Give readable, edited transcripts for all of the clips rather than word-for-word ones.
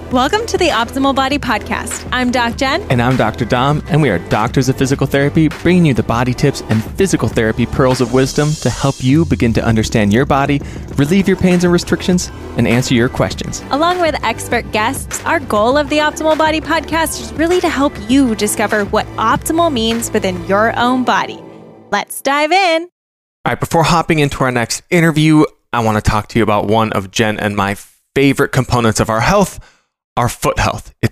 Welcome to the Optimal Body Podcast. I'm Doc Jen. And I'm Dr. Dom, and we are doctors of physical therapy, bringing you the body tips and physical therapy pearls of wisdom to help you begin to understand your body, relieve your pains and restrictions, and answer your questions. Along with expert guests, our goal of the Optimal Body Podcast is really to help you discover what optimal means within your own body. Let's dive in. All right, before hopping into our next interview, I want to talk to you about one of Jen and my favorite components of our health, our foot health. It's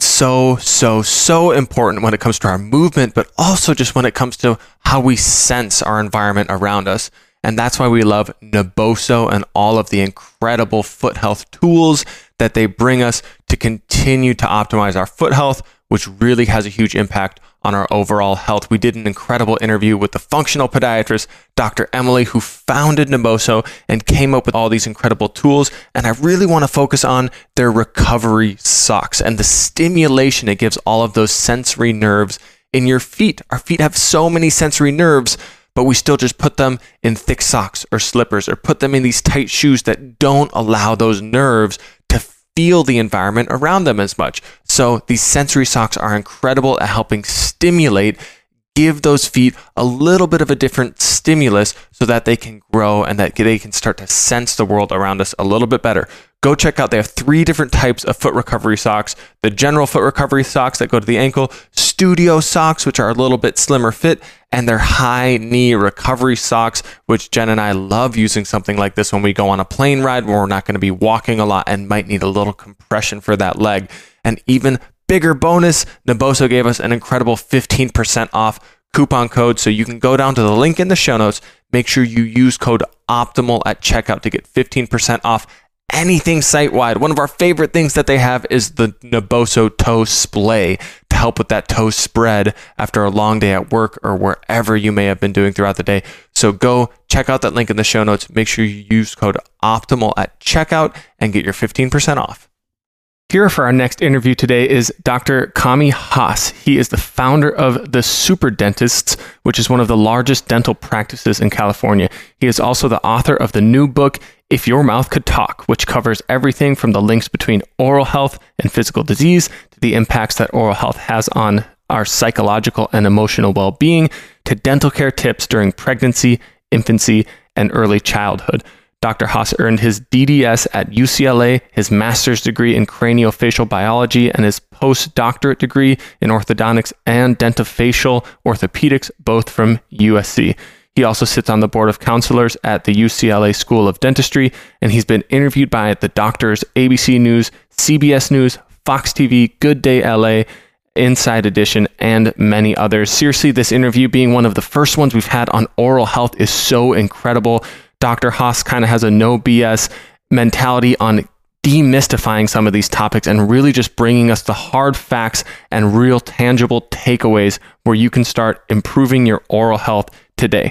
so important when it comes to our movement, but also just when it comes to how we sense our environment around us. And that's why we love Naboso and all of the incredible foot health tools that they bring us to continue to optimize our foot health, which really has a huge impact on our overall health. We did an incredible interview with the functional podiatrist, Dr. Emily, who founded Naboso and came up with all these incredible tools. And I really want to focus on their recovery socks and the stimulation it gives all of those sensory nerves in your feet. Our feet have so many sensory nerves, but we still just put them in thick socks or slippers or put them in these tight shoes that don't allow those nerves to feel the environment around them as much. So these sensory socks are incredible at helping stimulate, give those feet a little bit of a different stimulus so that they can grow and that they can start to sense the world around us a little bit better. Go check out, they have 3 different types of foot recovery socks: the general foot recovery socks that go to the ankle, studio socks, which are a little bit slimmer fit, and their high knee recovery socks, which Jen and I love using something like this when we go on a plane ride where we're not going to be walking a lot and might need a little compression for that leg. And even bigger bonus, Naboso gave us an incredible 15% off coupon code. So you can go down to the link in the show notes, make sure you use code OPTIMAL at checkout to get 15% off anything site-wide. One of our favorite things that they have is the Naboso toe splay to help with that toe spread after a long day at work or wherever you may have been doing throughout the day. So go check out that link in the show notes. Make sure you use code OPTIMAL at checkout and get your 15% off. Here for our next interview today is Dr. Kami Haas. He is the founder of the Super Dentists, which is one of the largest dental practices in California. He is also the author of the new book, If Your Mouth Could Talk, which covers everything from the links between oral health and physical disease to the impacts that oral health has on our psychological and emotional well-being to dental care tips during pregnancy, infancy, and early childhood. Dr. Haas earned his DDS at UCLA, his master's degree in craniofacial biology, and his postdoctorate degree in orthodontics and dentofacial orthopedics, both from USC. He also sits on the board of counselors at the UCLA School of Dentistry, and he's been interviewed by the doctors, ABC News, CBS News, Fox TV, Good Day LA, Inside Edition, and many others. Seriously, this interview, being one of the first ones we've had on oral health, is so incredible. Dr. Haas kind of has a no BS mentality on demystifying some of these topics and really just bringing us the hard facts and real tangible takeaways where you can start improving your oral health today.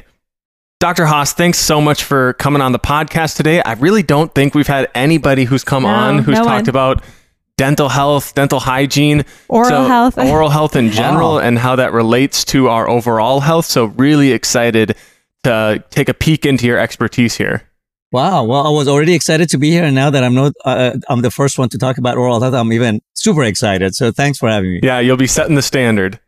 Dr. Haas, thanks so much for coming on the podcast today. I really don't think we've had anybody who's come on who's talked about dental health, dental hygiene, oral health in general, and how that relates to our overall health. So really excited to take a peek into your expertise here. Wow. Well, I was already excited to be here. And now that I'm the first one to talk about oral health, I'm even super excited. So thanks for having me. Yeah, you'll be setting the standard.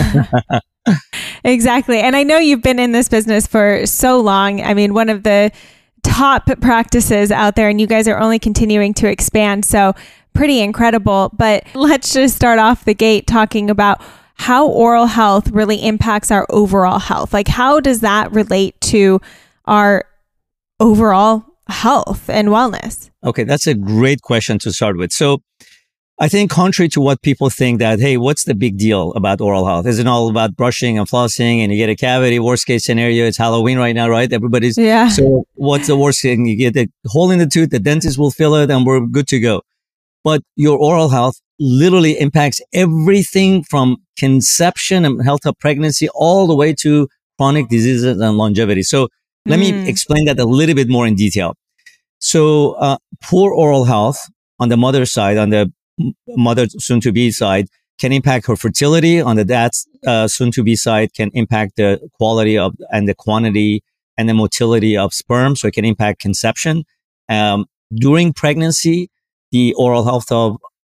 Exactly. And I know you've been in this business for so long. I mean, one of the top practices out there, and you guys are only continuing to expand. So pretty incredible. But let's just start off the gate talking about how oral health really impacts our overall health. Like, how does that relate to our overall health and wellness? Okay, that's a great question to start with. So I think contrary to what people think that, hey, what's the big deal about oral health? Isn't it all about brushing and flossing and you get a cavity? Worst case scenario, it's Halloween right now, right? So what's the worst thing? You get a hole in the tooth, the dentist will fill it and we're good to go. But your oral health literally impacts everything from conception and health of pregnancy all the way to chronic diseases and longevity. So let me explain that a little bit more in detail. So poor oral health on the mother's side, on the mother soon-to-be side, can impact her fertility. On the dad's soon-to-be side, can impact the quality of and the quantity and the motility of sperm. So it can impact conception. During pregnancy, the oral health of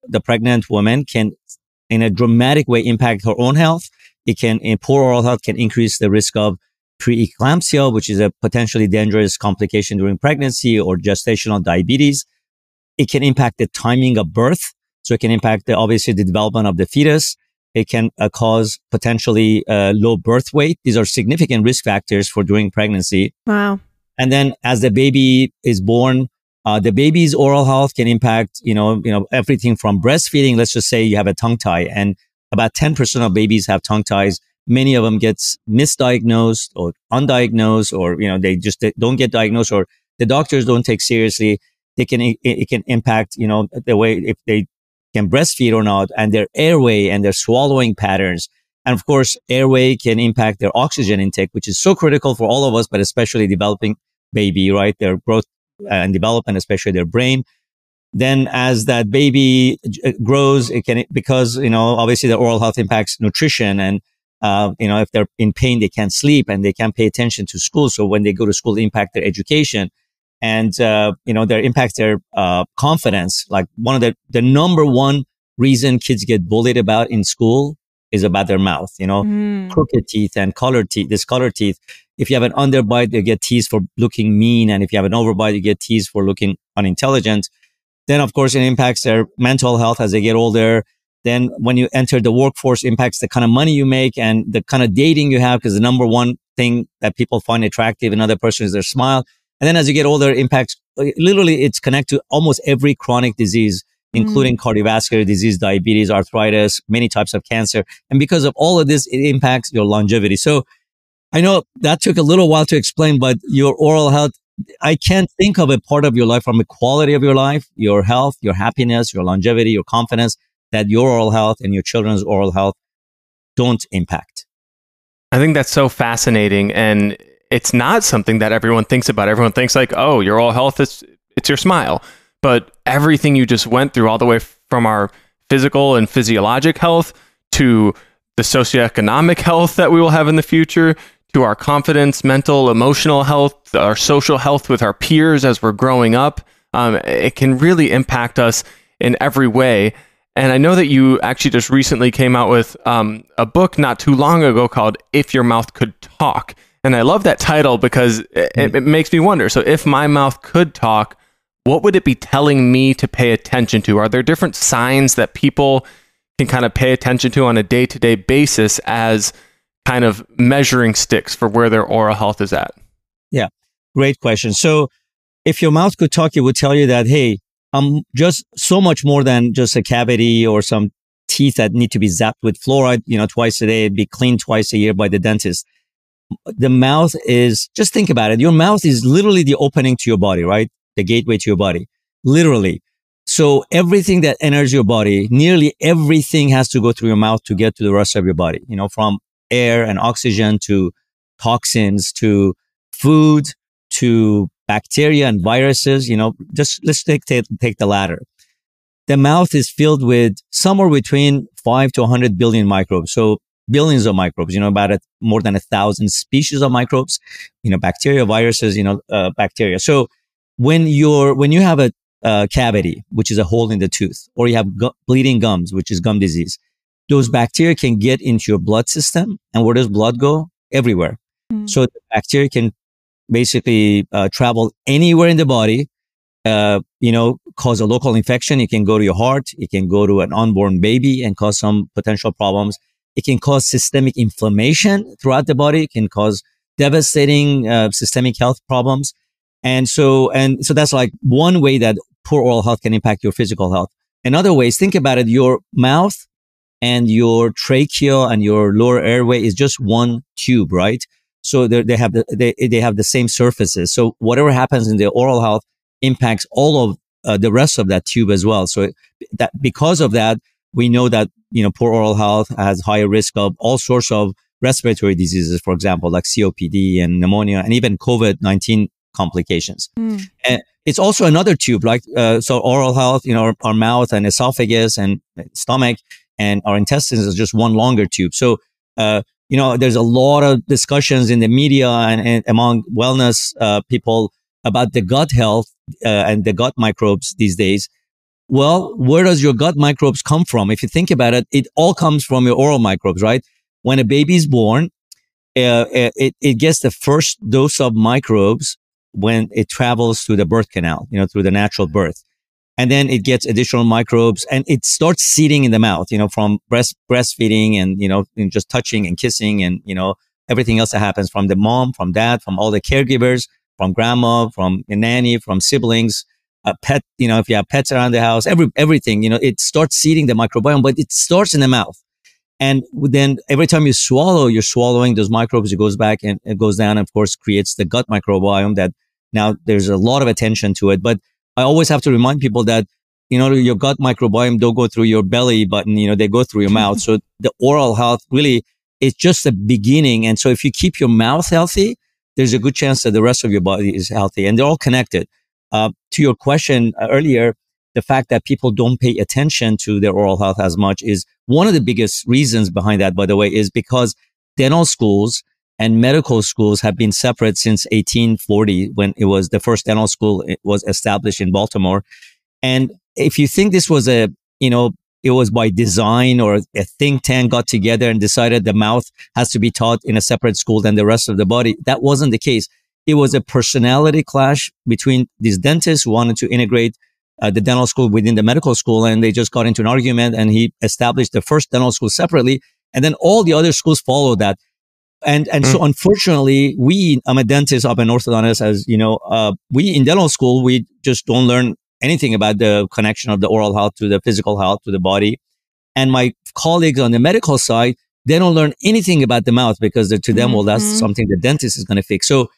the pregnant woman can, in a dramatic way, impact her own health. It can, in poor oral health, can increase the risk of preeclampsia, which is a potentially dangerous complication during pregnancy, or gestational diabetes. It can impact the timing of birth. So it can impact obviously the development of the fetus. It can cause potentially low birth weight. These are significant risk factors for during pregnancy. Wow. And then as the baby is born, the baby's oral health can impact, everything from breastfeeding. Let's just say you have a tongue tie, and about 10% of babies have tongue ties. Many of them gets misdiagnosed or undiagnosed, or, they just don't get diagnosed, or the doctors don't take seriously. It can impact, the way if they can breastfeed or not, and their airway and their swallowing patterns. And of course, airway can impact their oxygen intake, which is so critical for all of us, but especially developing baby, right? Their growth and development, especially their brain. Then as that baby grows, it can, because, obviously the oral health impacts nutrition, and, if they're in pain, they can't sleep and they can't pay attention to school. So when they go to school, impact their education. And, there impacts their, confidence. Like one of the number one reason kids get bullied about in school is about their mouth, crooked teeth and discolored teeth. If you have an underbite, you get teased for looking mean. And if you have an overbite, you get teased for looking unintelligent. Then, of course, it impacts their mental health as they get older. Then when you enter the workforce, impacts the kind of money you make and the kind of dating you have, because the number one thing that people find attractive in another person is their smile. And then as you get older, impacts, literally it's connected to almost every chronic disease, including cardiovascular disease, diabetes, arthritis, many types of cancer. And because of all of this, it impacts your longevity. So I know that took a little while to explain, but your oral health, I can't think of a part of your life, from the quality of your life, your health, your happiness, your longevity, your confidence, that your oral health and your children's oral health don't impact. I think that's so fascinating. And it's not something that everyone thinks about. Everyone thinks like, oh, your oral health it's your smile. But everything you just went through, all the way from our physical and physiologic health to the socioeconomic health that we will have in the future, to our confidence, mental, emotional health, our social health with our peers as we're growing up, it can really impact us in every way. And I know that you actually just recently came out with a book not too long ago called If Your Mouth Could Talk. And I love that title because it makes me wonder. So if my mouth could talk, what would it be telling me to pay attention to? Are there different signs that people can kind of pay attention to on a day-to-day basis as kind of measuring sticks for where their oral health is at? Yeah, great question. So if your mouth could talk, it would tell you that, hey, I'm just so much more than just a cavity or some teeth that need to be zapped with fluoride, twice a day, be cleaned twice a year by the dentist. The mouth is, just think about it. Your mouth is literally the opening to your body, right? The gateway to your body, literally. So everything that enters your body, nearly everything has to go through your mouth to get to the rest of your body, from air and oxygen to toxins to food to bacteria and viruses, just let's take the latter. The mouth is filled with somewhere between 5 to 100 billion microbes. So billions of microbes, about more than 1,000 species of microbes, bacteria, viruses, bacteria. So when you have a cavity, which is a hole in the tooth, or you have bleeding gums, which is gum disease, those bacteria can get into your blood system. And where does blood go? Everywhere. So the bacteria can basically travel anywhere in the body, cause a local infection. It can go to your heart. It can go to an unborn baby and cause some potential problems. It can cause systemic inflammation throughout the body. It can cause devastating systemic health problems. And so that's like one way that poor oral health can impact your physical health. Another way is, think about it, your mouth and your trachea and your lower airway is just one tube, right? So they have the same surfaces. So whatever happens in the oral health impacts all of the rest of that tube as well. So that because of that, we know that, poor oral health has higher risk of all sorts of respiratory diseases, for example, like COPD and pneumonia, and even COVID-19 complications. And it's also another tube, like, so oral health, our mouth and esophagus and stomach and our intestines is just one longer tube. So, there's a lot of discussions in the media and among wellness people about the gut health and the gut microbes these days. Well, where does your gut microbes come from? If you think about it, it all comes from your oral microbes, right? When a baby is born, it gets the first dose of microbes when it travels through the birth canal, through the natural birth. And then it gets additional microbes and it starts seeding in the mouth, from breastfeeding and, and just touching and kissing and, everything else that happens from the mom, from dad, from all the caregivers, from grandma, from a nanny, from siblings, a pet, if you have pets around the house, everything, it starts seeding the microbiome, but it starts in the mouth. And then every time you swallow, you're swallowing those microbes. It goes back and it goes down, and of course, creates the gut microbiome that now there's a lot of attention to it. But I always have to remind people that, your gut microbiome don't go through your belly button, they go through your mouth. So the oral health really is just the beginning. And so if you keep your mouth healthy, there's a good chance that the rest of your body is healthy, and they're all connected. To your question earlier, the fact that people don't pay attention to their oral health as much is one of the biggest reasons behind that, by the way, is because dental schools and medical schools have been separate since 1840, when it was the first dental school was established in Baltimore. And if you think this was it was by design, or a think tank got together and decided the mouth has to be taught in a separate school than the rest of the body, that wasn't the case. It was a personality clash between these dentists who wanted to integrate the dental school within the medical school, and they just got into an argument, and he established the first dental school separately, and then all the other schools followed that. And so unfortunately, I'm a dentist, I'm an orthodontist, as you know, we in dental school, we just don't learn anything about the connection of the oral health to the physical health, to the body. And my colleagues on the medical side, they don't learn anything about the mouth, because to them, well, that's something the dentist is going to fix. So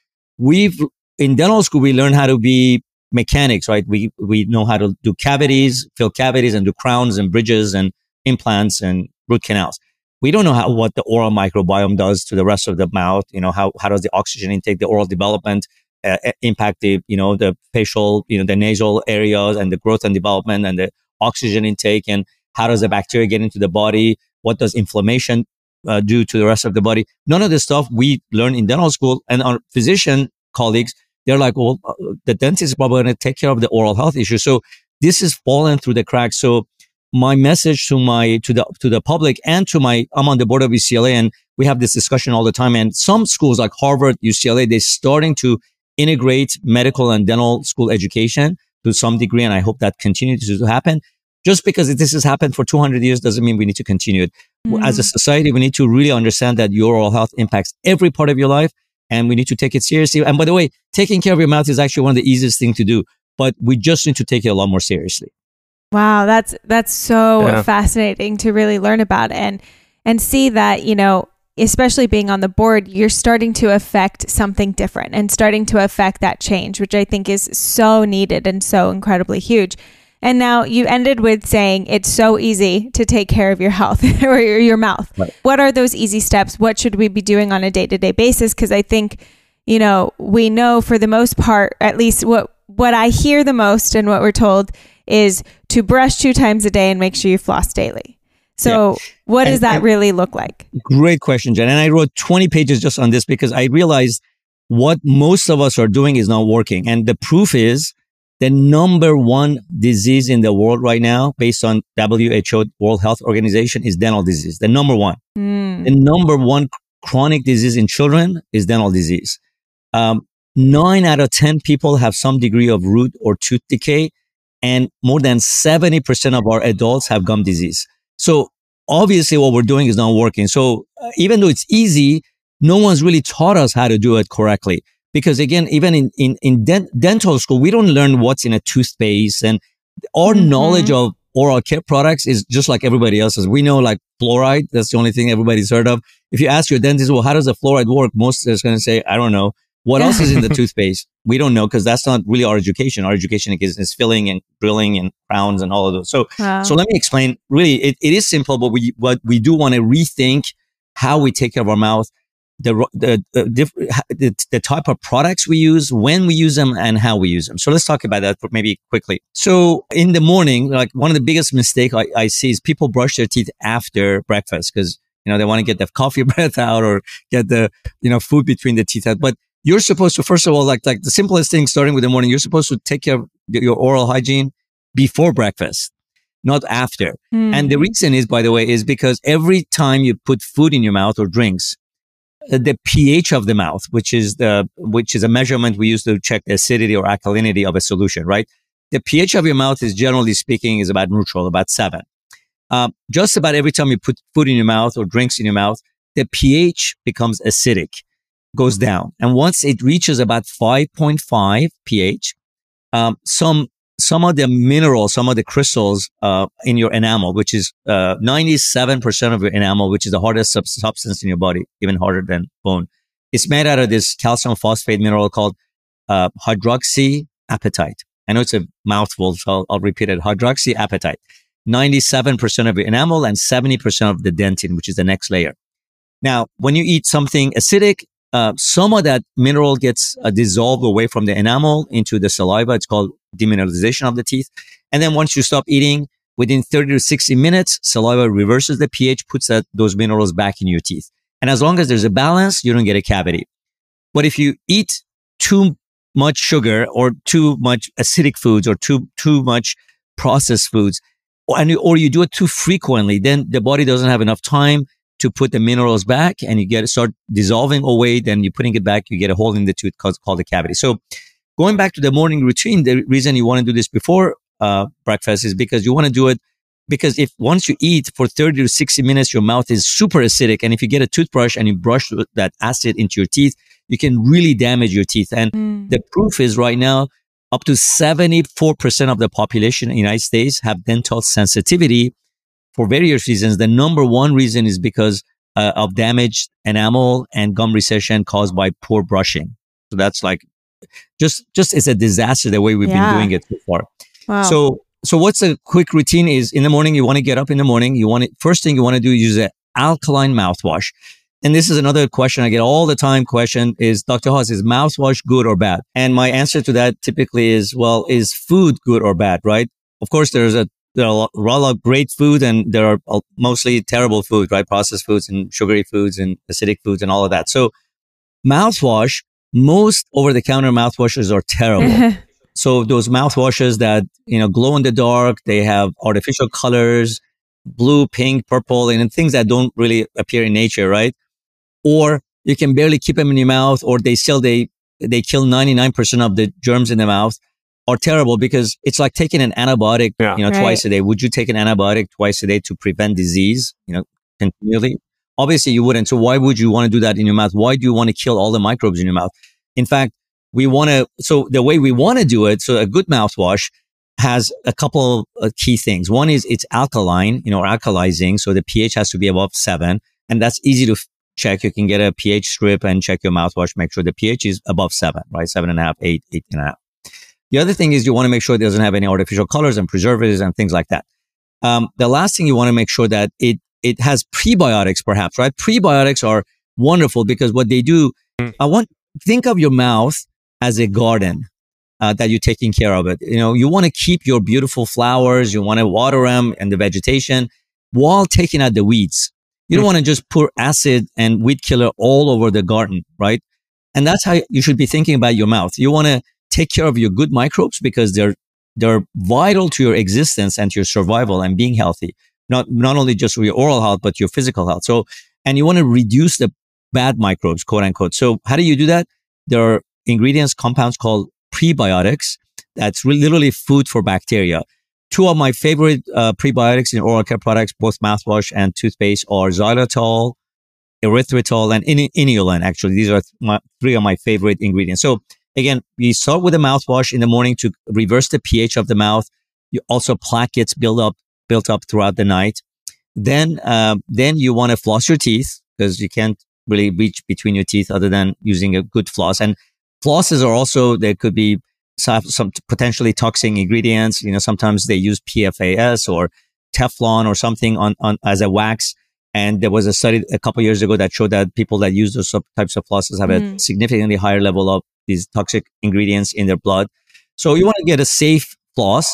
in dental school, we learn how to be mechanics, right? We know how to do cavities, fill cavities, and do crowns and bridges and implants and root canals. We don't know what the oral microbiome does to the rest of the mouth. How does the oxygen intake, the oral development impact the facial, the nasal areas, and the growth and development, and the oxygen intake, and how does the bacteria get into the body? What does inflammation do to the rest of the body? None of this stuff we learn in dental school, and our physician colleagues, they're like, well, the dentist is probably going to take care of the oral health issue. So this is fallen through the cracks. So my message to the public and I'm on the board of UCLA, and we have this discussion all the time. And some schools like Harvard, UCLA, they're starting to integrate medical and dental school education to some degree. And I hope that continues to happen. Just because this has happened for 200 years doesn't mean we need to continue it. As a society, we need to really understand that your oral health impacts every part of your life, and we need to take it seriously. And by the way, taking care of your mouth is actually one of the easiest things to do, but we just need to take it a lot more seriously. Wow, that's so fascinating to really learn about and see that, especially being on the board, you're starting to affect something different and starting to affect that change, which I think is so needed and so incredibly huge. And now you ended with saying it's so easy to take care of your health or your mouth. Right. What are those easy steps? What should we be doing on a day-to-day basis? Because I think, we know for the most part, at least what I hear the most and what we're told is to brush 2 times a day and make sure you floss daily. So what does that really look like? Great question, Jen. And I wrote 20 pages just on this because I realized what most of us are doing is not working. And the proof is the number one disease in the world right now, based on WHO, World Health Organization, is dental disease. The number one. The number one chronic disease in children is dental disease. 9 out of 10 people have some degree of root or tooth decay, and more than 70% of our adults have gum disease. So obviously what we're doing is not working. So even though it's easy, no one's really taught us how to do it correctly. Because again, even in dental school, we don't learn what's in a toothpaste, and our knowledge of oral care products is just like everybody else's. We know like fluoride. That's the only thing everybody's heard of. If you ask your dentist, well, how does the fluoride work? Most is going to say, I don't know. What else is in the toothpaste? We don't know, because that's not really our education. Our education is filling and drilling and crowns and all of those. So let me explain. Really, it is simple, but we do want to rethink how we take care of our mouth, the type of products we use, when we use them, and how we use them. So let's talk about that maybe quickly. So in the morning, like one of the biggest mistakes I see is people brush their teeth after breakfast, because they want to get the coffee breath out or get the food between the teeth out. But you're supposed to, first of all, like the simplest thing, starting with the morning, you're supposed to take care of your oral hygiene before breakfast, not after. And the reason is, by the way, is because every time you put food in your mouth or drinks, the pH of the mouth, which is a measurement we use to check the acidity or alkalinity of a solution, right? The pH of your mouth is, generally speaking, is about neutral, about 7. Just about every time you put food in your mouth or drinks in your mouth, the pH becomes acidic, goes down. And once it reaches about 5.5 pH, some of the minerals, some of the crystals in your enamel, which is 97% of your enamel, which is the hardest substance in your body, even harder than bone. It's made out of this calcium phosphate mineral called hydroxyapatite. I know it's a mouthful, so I'll repeat it. Hydroxyapatite. 97% of your enamel and 70% of the dentin, which is the next layer. Now, when you eat something acidic, some of that mineral gets dissolved away from the enamel into the saliva. It's called demineralization of the teeth. And then once you stop eating, within 30 to 60 minutes, saliva reverses the pH, puts those minerals back in your teeth. And as long as there's a balance, you don't get a cavity. But if you eat too much sugar or too much acidic foods or too much processed foods, or you do it too frequently, then the body doesn't have enough time to put the minerals back, and you start dissolving away. Then you're putting it back, you get a hole in the tooth called a cavity. So going back to the morning routine, the reason you want to do this before breakfast is because you want to do it because if once you eat for 30 to 60 minutes, your mouth is super acidic. And if you get a toothbrush and you brush that acid into your teeth, you can really damage your teeth. And the proof is right now, up to 74% of the population in the United States have dental sensitivity for various reasons. The number one reason is because of damaged enamel and gum recession caused by poor brushing. So that's like, just it's a disaster the way we've been doing it so far. Wow. So what's a quick routine is in the morning, you want to get up in the morning. First thing you want to do is use an alkaline mouthwash. And this is another question I get all the time. Question is, Dr. Haas, is mouthwash good or bad? And my answer to that typically is, well, is food good or bad, right? Of course, there are a lot of great food and there are mostly terrible food, right? Processed foods and sugary foods and acidic foods and all of that. So mouthwash, most over-the-counter mouthwashes are terrible. So those mouthwashes that, glow in the dark, they have artificial colors, blue, pink, purple, and things that don't really appear in nature, right? Or you can barely keep them in your mouth, or they kill 99% of the germs in the mouth, are terrible because it's like taking an antibiotic, twice a day. Would you take an antibiotic twice a day to prevent disease, continually? Obviously you wouldn't. So why would you want to do that in your mouth? Why do you want to kill all the microbes in your mouth? In fact, so the way we want to do it, so a good mouthwash has a couple of key things. One is it's alkaline, alkalizing. So the pH has to be above 7, and that's easy to check. You can get a pH strip and check your mouthwash, make sure the pH is above 7, right? 7.5, 8, 8.5. The other thing is you want to make sure it doesn't have any artificial colors and preservatives and things like that. The last thing you want to make sure that it has prebiotics, perhaps, right? Prebiotics are wonderful because what they do, think of your mouth as a garden that you're taking care of it. You want to keep your beautiful flowers, you want to water them and the vegetation while taking out the weeds. You don't want to just pour acid and weed killer all over the garden, right? And that's how you should be thinking about your mouth. You want to take care of your good microbes because they're vital to your existence and to your survival and being healthy. Not only just for your oral health, but your physical health. So, and you want to reduce the bad microbes, quote unquote. So how do you do that? There are ingredients, compounds called prebiotics. That's literally food for bacteria. Two of my favorite prebiotics in oral care products, both mouthwash and toothpaste, are xylitol, erythritol, and inulin. Actually, these are three of my favorite ingredients. So again, we start with a mouthwash in the morning to reverse the pH of the mouth. Also, plaque gets built up throughout the night. Then you want to floss your teeth because you can't really reach between your teeth other than using a good floss. And flosses are also, there could be some potentially toxic ingredients. Sometimes they use PFAS or Teflon or something on as a wax. And there was a study a couple of years ago that showed that people that use those types of flosses have a significantly higher level of these toxic ingredients in their blood. So you want to get a safe floss.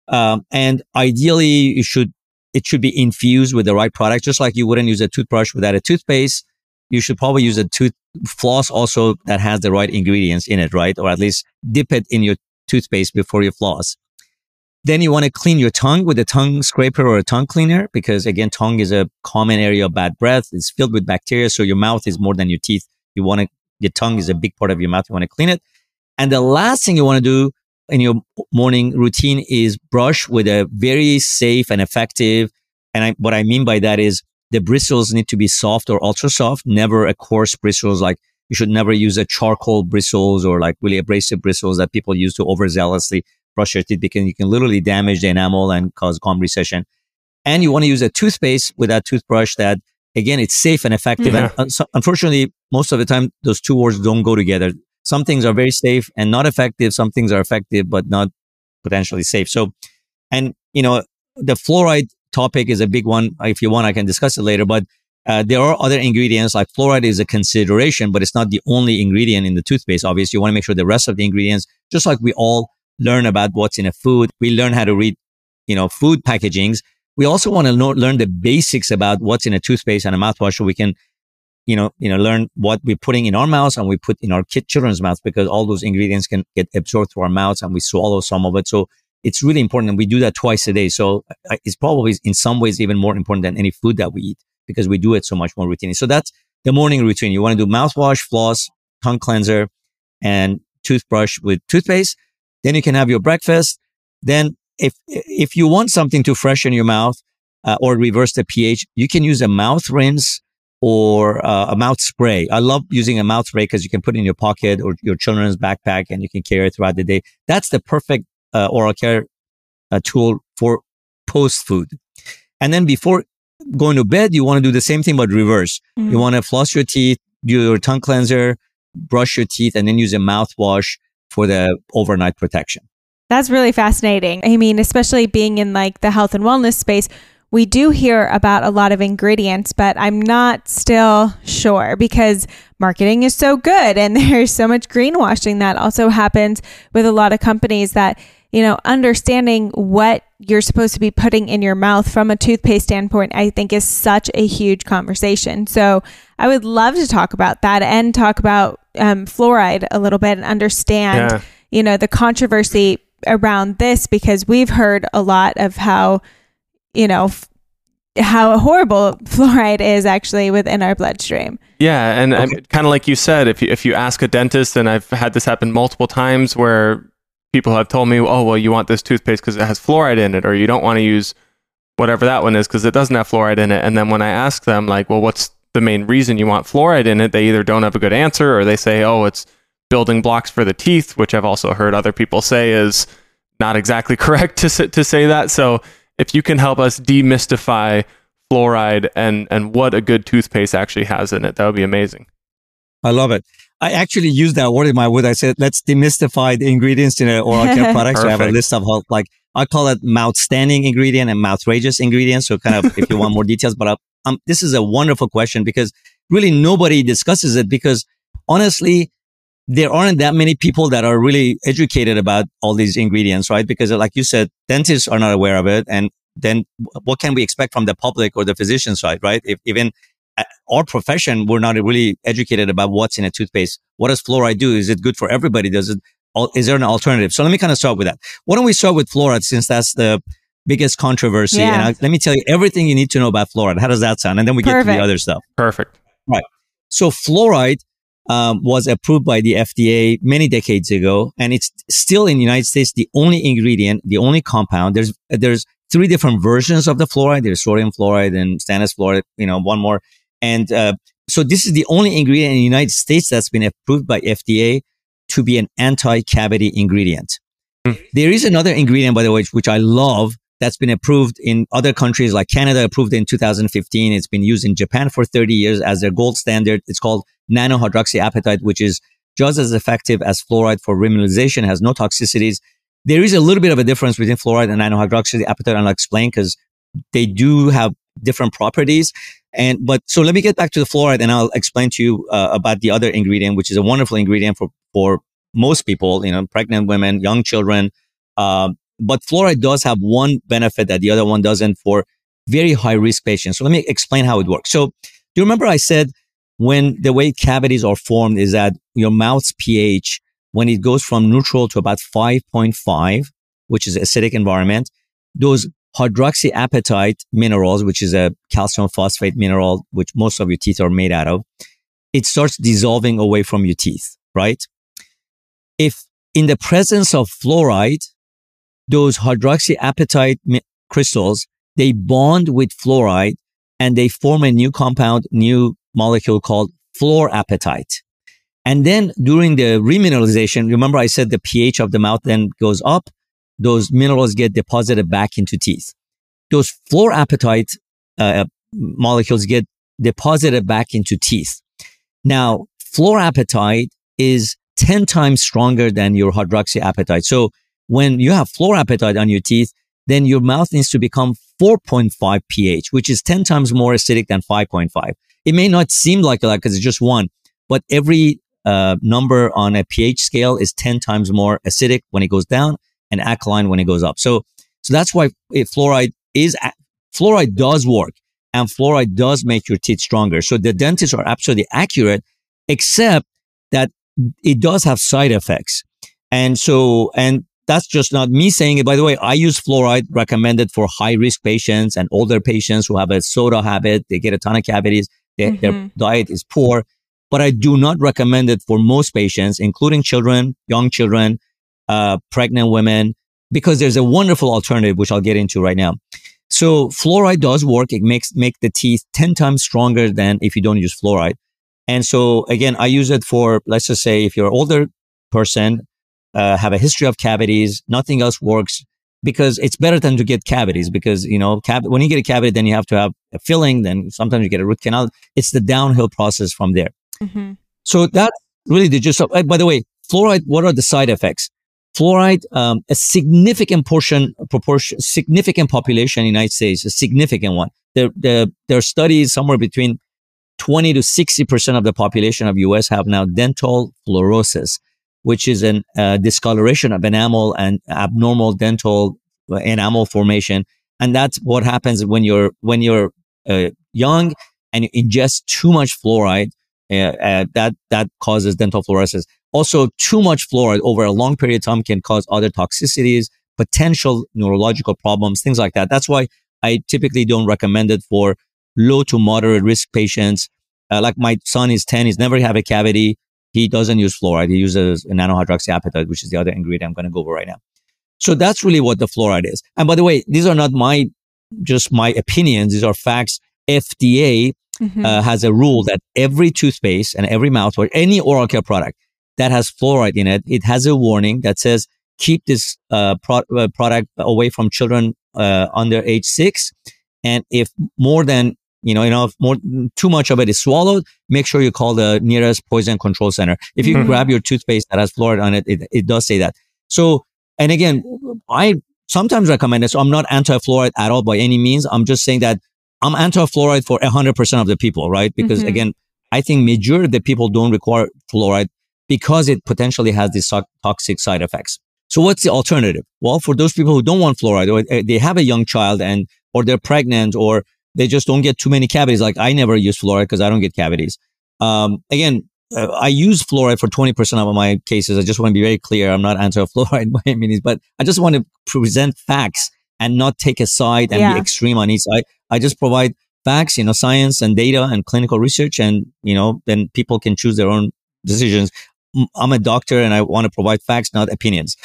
And ideally it should be infused with the right product. Just like you wouldn't use a toothbrush without a toothpaste, you should probably use a floss also that has the right ingredients in it, right? Or at least dip it in your toothpaste before you floss. Then you want to clean your tongue with a tongue scraper or a tongue cleaner, because again, tongue is a common area of bad breath. It's filled with bacteria. So your mouth is more than your teeth. Your tongue is a big part of your mouth. You want to clean it. And the last thing you want to do in your morning routine is brush with a very safe and effective. And what I mean by that is the bristles need to be soft or ultra soft, never a coarse bristles. Like you should never use a charcoal bristles or like really abrasive bristles that people use to overzealously brush your teeth, because you can literally damage the enamel and cause gum recession. And you want to use a toothpaste with that toothbrush that, again, it's safe and effective. Yeah. And unfortunately, most of the time, those two words don't go together. Some things are very safe and not effective. Some things are effective, but not potentially safe. So, and, the fluoride topic is a big one. If you want, I can discuss it later, but there are other ingredients, like fluoride is a consideration, but it's not the only ingredient in the toothpaste. Obviously, you want to make sure the rest of the ingredients, just like we all learn about what's in a food, we learn how to read, food packagings. We also want to learn the basics about what's in a toothpaste and a mouthwash, so we can, learn what we're putting in our mouths and we put in our children's mouths, because all those ingredients can get absorbed through our mouths and we swallow some of it. So it's really important. And we do that twice a day. So it's probably in some ways even more important than any food that we eat, because we do it so much more routinely. So that's the morning routine. You want to do mouthwash, floss, tongue cleanser, and toothbrush with toothpaste. Then you can have your breakfast. Then if you want something to freshen your mouth or reverse the pH, you can use a mouth rinse or a mouth spray. I love using a mouth spray because you can put it in your pocket or your children's backpack and you can carry it throughout the day. That's the perfect oral care tool for post food. And then before going to bed, you want to do the same thing, but reverse. Mm-hmm. You want to floss your teeth, do your tongue cleanser, brush your teeth, and then use a mouthwash for the overnight protection. That's really fascinating. I mean, especially being in like the health and wellness space, we do hear about a lot of ingredients, but I'm not still sure because marketing is so good and there's so much greenwashing that also happens with a lot of companies that, understanding what you're supposed to be putting in your mouth from a toothpaste standpoint, I think is such a huge conversation. So I would love to talk about that and talk about fluoride a little bit and understand, the controversy around this, because we've heard a lot of how horrible fluoride is actually within our bloodstream. Yeah. And kind of like you said, if you ask a dentist, and I've had this happen multiple times where people have told me, oh, well, you want this toothpaste because it has fluoride in it, or you don't want to use whatever that one is because it doesn't have fluoride in it. And then when I ask them, like, well, what's the main reason you want fluoride in it? They either don't have a good answer, or they say, oh, it's building blocks for the teeth, which I've also heard other people say is not exactly correct to say that. So if you can help us demystify fluoride and what a good toothpaste actually has in it, that would be amazing. I love it. I actually used that word in my wood. I said, let's demystify the ingredients in an oral care product. So I have a list of I call it mouth-standing ingredient and mouth-rageous ingredients. So kind of if you want more details, but this is a wonderful question because really nobody discusses it, because honestly, there aren't that many people that are really educated about all these ingredients, right? Because like you said, dentists are not aware of it. And then what can we expect from the public or the physician side, right? If even our profession, we're not really educated about what's in a toothpaste. What does fluoride do? Is it good for everybody? Is there an alternative? So let me kind of start with that. Why don't we start with fluoride, since that's the biggest controversy? Yeah. And let me tell you everything you need to know about fluoride. How does that sound? And then we get to the other stuff. Perfect. Right. So fluoride was approved by the FDA many decades ago, and it's still in the United States the only ingredient, the only compound. There's 3 different versions of the fluoride. There's sodium fluoride and stannous fluoride, one more. And so this is the only ingredient in the United States that's been approved by FDA to be an anti-cavity ingredient. There is another ingredient, by the way, which I love, that's been approved in other countries, like Canada approved it in 2015. It's been used in Japan for 30 years as their gold standard. It's called nanohydroxyapatite, which is just as effective as fluoride for remineralization, has no toxicities. There is a little bit of a difference between fluoride and nanohydroxyapatite, and I'll explain because they do have different properties. But so let me get back to the fluoride, and I'll explain to you about the other ingredient, which is a wonderful ingredient for most people, pregnant women, young children. But fluoride does have one benefit that the other one doesn't for very high risk patients. So let me explain how it works. So do you remember I said when the way cavities are formed is that your mouth's pH, when it goes from neutral to about 5.5, which is acidic environment, those hydroxyapatite minerals, which is a calcium phosphate mineral, which most of your teeth are made out of, it starts dissolving away from your teeth, right? If in the presence of fluoride, those hydroxyapatite crystals, they bond with fluoride and they form a new compound, new molecule called fluorapatite. And then during the remineralization, remember I said the pH of the mouth then goes up, those minerals get deposited back into teeth. Those fluorapatite molecules get deposited back into teeth. Now, fluorapatite is 10 times stronger than your hydroxyapatite. So when you have fluorapatite on your teeth, then your mouth needs to become 4.5 pH, which is 10 times more acidic than 5.5. It may not seem like that because it's just one, but every number on a pH scale is 10 times more acidic when it goes down and alkaline when it goes up. So that's why fluoride does work, and fluoride does make your teeth stronger. So the dentists are absolutely accurate, except that it does have side effects. And that's just not me saying it. By the way, I use fluoride recommended for high risk patients and older patients who have a soda habit. They get a ton of cavities. Their diet is poor, but I do not recommend it for most patients, including children, young children, pregnant women, because there's a wonderful alternative, which I'll get into right now. So fluoride does work. It make the teeth 10 times stronger than if you don't use fluoride. And so again, I use it for, let's just say if you're an older person, have a history of cavities, nothing else works, because it's better than to get cavities because, when you get a cavity, then you have to have a filling. Then sometimes you get a root canal. It's the downhill process from there. Mm-hmm. So that's really the gist of, by the way, fluoride, what are the side effects? Fluoride, a significant significant population in the United States, a significant one. There are studies somewhere between 20 to 60% of the population of US have now dental fluorosis, which is an discoloration of enamel and abnormal dental enamel formation. And that's what happens when you're young and you ingest too much fluoride. That causes dental fluorosis. Also, too much fluoride over a long period of time can cause other toxicities, potential neurological problems, things like that. That's why I typically don't recommend it for low to moderate risk patients. Like my son is 10, he's never had a cavity. He doesn't use fluoride. He uses nanohydroxyapatite, which is the other ingredient I'm going to go over right now. So that's really what the fluoride is. And by the way, these are not just my opinions. These are facts. FDA has a rule that every toothpaste and every mouthwash, any oral care product that has fluoride in it, it has a warning that says, keep this product away from children under age 6. And if more than too much of it is swallowed, make sure you call the nearest poison control center. If you grab your toothpaste that has fluoride on it, it does say that. So, and again, I sometimes recommend it. So I'm not anti-fluoride at all by any means. I'm just saying that I'm anti-fluoride for 100% of the people, right? Because again, I think majority of the people don't require fluoride because it potentially has these toxic side effects. So what's the alternative? Well, for those people who don't want fluoride, or they have a young child or they're pregnant, or they just don't get too many cavities. Like I never use fluoride because I don't get cavities. Again, I use fluoride for 20% of my cases. I just want to be very clear. I'm not anti-fluoride by any means, but I just want to present facts and not take a side and be extreme on each side. I just provide facts, science and data and clinical research, and, then people can choose their own decisions. I'm a doctor and I want to provide facts, not opinions.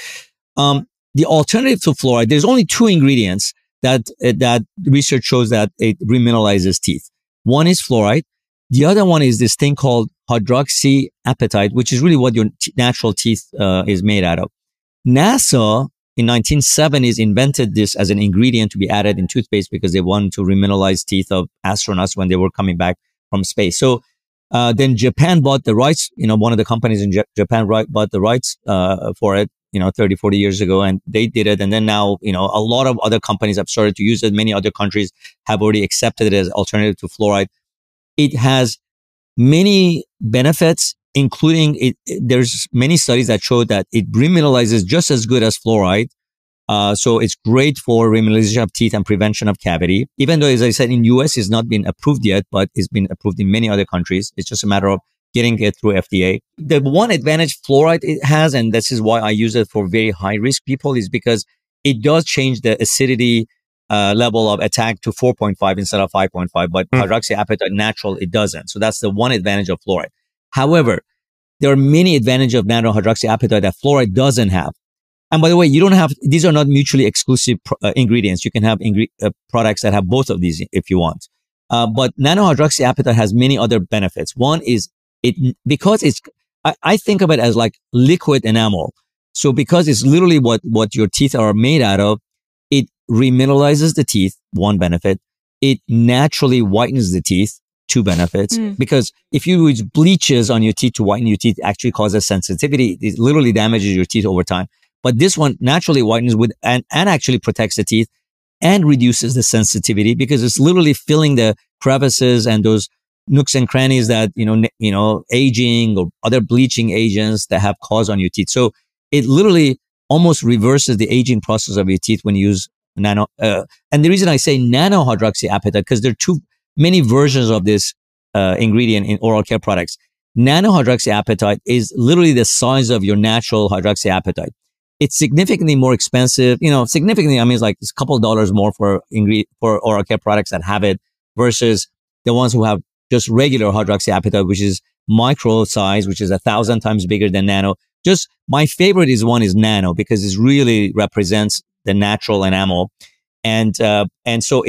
The alternative to fluoride, there's only 2 ingredients that research shows that it remineralizes teeth. One is fluoride. The other one is this thing called hydroxyapatite, which is really what your natural teeth is made out of. NASA in 1970s invented this as an ingredient to be added in toothpaste because they wanted to remineralize teeth of astronauts when they were coming back from space. So then Japan bought the rights. One of the companies in Japan bought the rights for it, 30, 40 years ago, and they did it. And then now, a lot of other companies have started to use it. Many other countries have already accepted it as alternative to fluoride. It has many benefits, including there's many studies that show that it remineralizes just as good as fluoride. So it's great for remineralization of teeth and prevention of cavity. Even though, as I said, in US, it's not been approved yet, but it's been approved in many other countries. It's just a matter of getting it through FDA. The one advantage fluoride it has, and this is why I use it for very high risk people, is because it does change the acidity level of attack to 4.5 instead of 5.5, but hydroxyapatite natural, it doesn't. So that's the one advantage of fluoride. However, there are many advantages of nano hydroxyapatite that fluoride doesn't have. And by the way, you don't have, these are not mutually exclusive ingredients. You can have products that have both of these if you want. But nano hydroxyapatite has many other benefits. One is because I think of it as like liquid enamel. So because it's literally what your teeth are made out of, it remineralizes the teeth, one benefit. It naturally whitens the teeth, two benefits. Because if you use bleaches on your teeth to whiten your teeth, it actually causes sensitivity. It literally damages your teeth over time. But this one naturally whitens and actually protects the teeth and reduces the sensitivity because it's literally filling the crevices and those nooks and crannies that, aging or other bleaching agents that have caused on your teeth. So it literally almost reverses the aging process of your teeth when you use nano. And the reason I say nano hydroxyapatite, because there are many versions of this ingredient in oral care products. Nano hydroxyapatite is literally the size of your natural hydroxyapatite. It's significantly more expensive. Significantly, I mean, it's like it's a couple of dollars more for oral care products that have it versus the ones who have just regular hydroxyapatite, which is micro size, which is 1,000 times bigger than nano. Just my favorite one is nano because it really represents the natural enamel. And so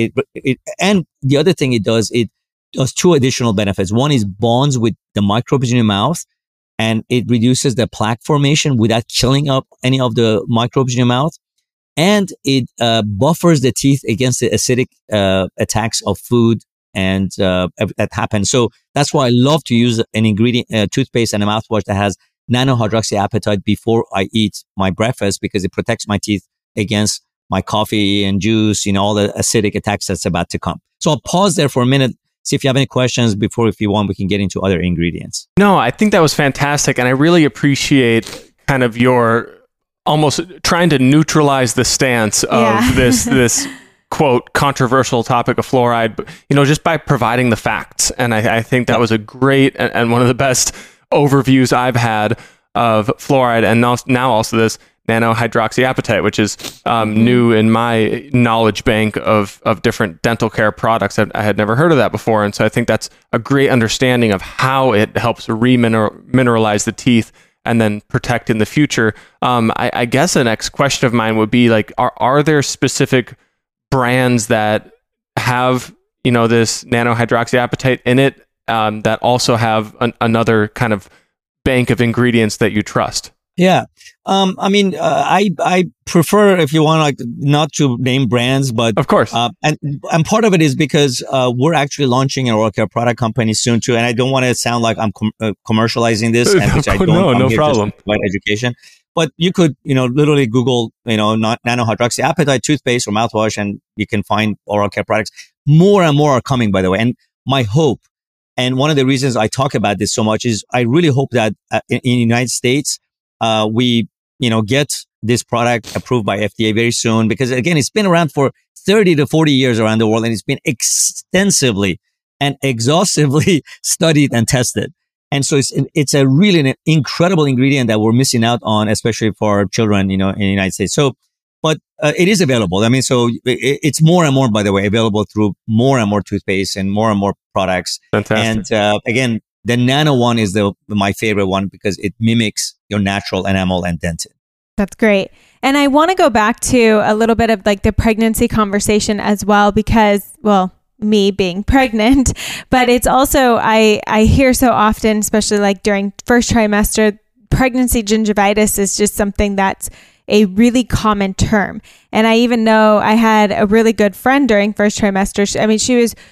and the other thing it does two additional benefits. One is bonds with the microbes in your mouth, and it reduces the plaque formation without killing up any of the microbes in your mouth. And it buffers the teeth against the acidic attacks of food and that happen. So that's why I love to use an ingredient, toothpaste and a mouthwash that has nano hydroxyapatite before I eat my breakfast because it protects my teeth against my coffee and juice, all the acidic attacks that's about to come. So I'll pause there for a minute. See if you have any questions before, if you want, we can get into other ingredients. No, I think that was fantastic. And I really appreciate kind of your almost trying to neutralize the stance of this quote, controversial topic of fluoride, but, just by providing the facts. And I think that was a great and one of the best overviews I've had of fluoride, and now also this nano hydroxyapatite, which is new in my knowledge bank of different dental care products. I had never heard of that before. And so I think that's a great understanding of how it helps mineralize the teeth and then protect in the future. I guess the next question of mine would be like, are there specific brands that have, this nano hydroxyapatite in it that also have another kind of bank of ingredients that you trust? Yeah. I prefer, if you want, like, not to name brands, but of course. And part of it is because, we're actually launching an oral care product company soon too. And I don't want to sound like I'm commercializing this, and which I don't. No problem. About education, but you could, literally Google, nano hydroxyapatite toothpaste or mouthwash, and you can find oral care products. More and more are coming, by the way. And my hope, and one of the reasons I talk about this so much, is I really hope that in the United States, we, get this product approved by FDA very soon, because again, it's been around for 30 to 40 years around the world, and it's been extensively and exhaustively studied and tested. And so it's a really an incredible ingredient that we're missing out on, especially for children, in the United States. So, but it is available. I mean, so it's more and more, by the way, available through more and more toothpaste and more products. Fantastic. And again, the nano one is my favorite one because it mimics your natural enamel and dentin. That's great. And I want to go back to a little bit of like the pregnancy conversation as well, because, well, me being pregnant, but it's also, I hear so often, especially like during first trimester, pregnancy gingivitis is just something that's a really common term. And I even know I had a really good friend during first trimester. I mean, she was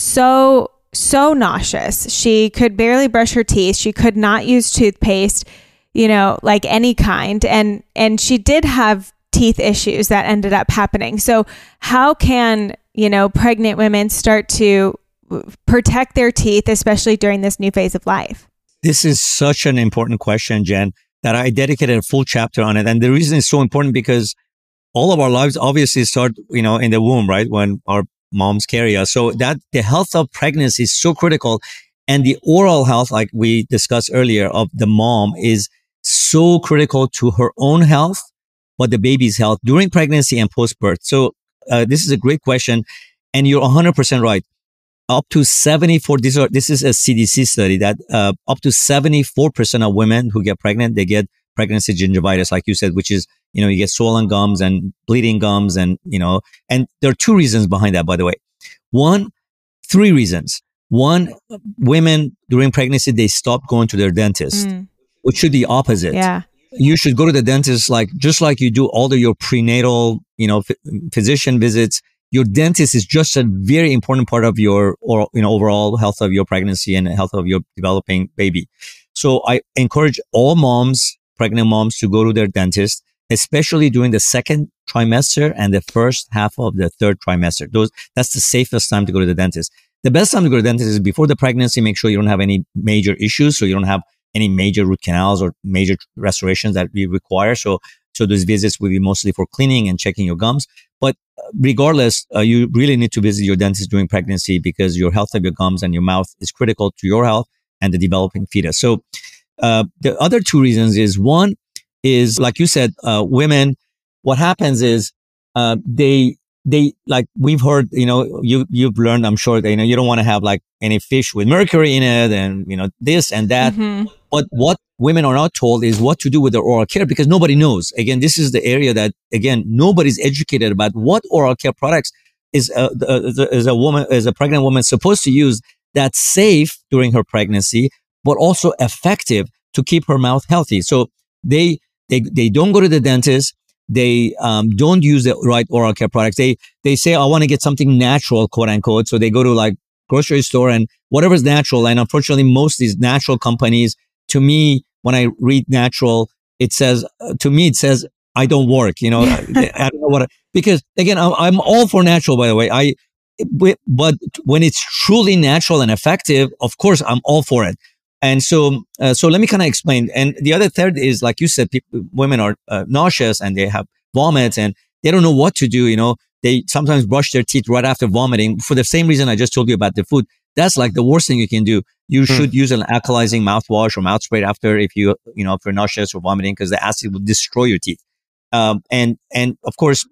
so nauseous. She could barely brush her teeth. She could not use toothpaste, like any kind. And she did have teeth issues that ended up happening. So how can, pregnant women start to protect their teeth, especially during this new phase of life? This is such an important question, Jen, that I dedicated a full chapter on it. And the reason it's so important because all of our lives obviously start, in the womb, right? When our moms carry us. So that the health of pregnancy is so critical. And the oral health, like we discussed earlier, of the mom is so critical to her own health about the baby's health during pregnancy and post-birth? So this is a great question. And you're 100% right. Up to 74, this is a CDC study that up to 74% of women who get pregnant, they get pregnancy gingivitis, like you said, which is, you get swollen gums and bleeding gums and, and there are two reasons behind that, by the way. Three reasons. One, women during pregnancy, they stop going to their dentist, which should be opposite. Yeah. You should go to the dentist just like you do all of your prenatal, physician visits. Your dentist is just a very important part of your overall health of your pregnancy and health of your developing baby. So I encourage all moms, pregnant moms, to go to their dentist, especially during the second trimester and the first half of the third trimester. That's the safest time to go to the dentist. The best time to go to the dentist is before the pregnancy. Make sure you don't have any major issues, so you don't have any major root canals or major restorations that we require. So those visits will be mostly for cleaning and checking your gums. But regardless, you really need to visit your dentist during pregnancy because your health of your gums and your mouth is critical to your health and the developing fetus. So the other two reasons is, one is, like you said, women, what happens is they like we've heard, you've learned, I'm sure that, you don't want to have like any fish with mercury in it and, this and that. Mm-hmm. But what women are not told is what to do with their oral care because nobody knows. Again, this is the area that, again, nobody's educated about what oral care products is a pregnant woman supposed to use that's safe during her pregnancy, but also effective to keep her mouth healthy. So they don't go to the dentist. They don't use the right oral care products. They say, I want to get something natural, quote unquote. So they go to like grocery store and whatever's natural. And unfortunately, most of these natural companies, to me, when I read natural, it says, I don't work, I don't know because again, I'm all for natural, by the way. But when it's truly natural and effective, of course, I'm all for it. And so let me kind of explain. And the other third is, like you said, women are nauseous and they have vomits and they don't know what to do. They sometimes brush their teeth right after vomiting for the same reason I just told you about the food. That's like the worst thing you can do. You should use an alkalizing mouthwash or mouth spray after if you're nauseous or vomiting because the acid will destroy your teeth. And of course,